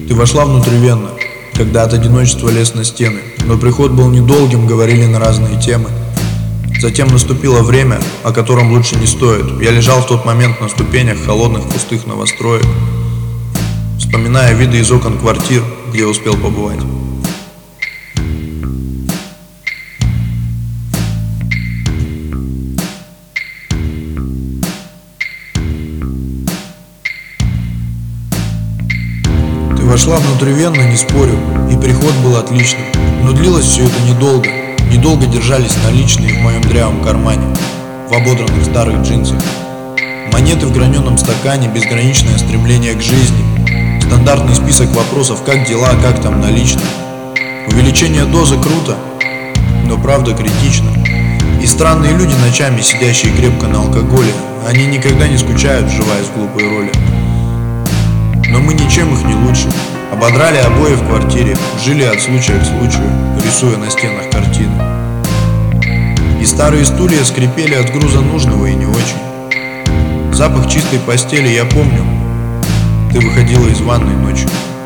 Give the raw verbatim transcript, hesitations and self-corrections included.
Ты вошла внутривенно, когда от одиночества лез на стены, но приход был недолгим, говорили на разные темы. Затем наступило время, о котором лучше не стоит. Я лежал в тот момент на ступенях холодных пустых новостроек, вспоминая виды из окон квартир, где успел побывать. Ты вошла внутривенно, не спорю, и приход был отличным, но длилось все это недолго. Недолго держались наличные в моем дрявом кармане, в ободранных старых джинсах. Монеты в граненом стакане, безграничное стремление к жизни, стандартный список вопросов: как дела, как там наличные. Увеличение дозы круто, но правда критично. И странные люди, ночами сидящие крепко на алкоголе, они никогда не скучают, вживаясь в глупые роли. Но мы ничем их не лучше. Ободрали обои в квартире, жили от случая к случаю, рисуя на стенах картины. И старые стулья скрипели от груза нужного и не очень. Запах чистой постели я помню. Ты выходила из ванной ночью.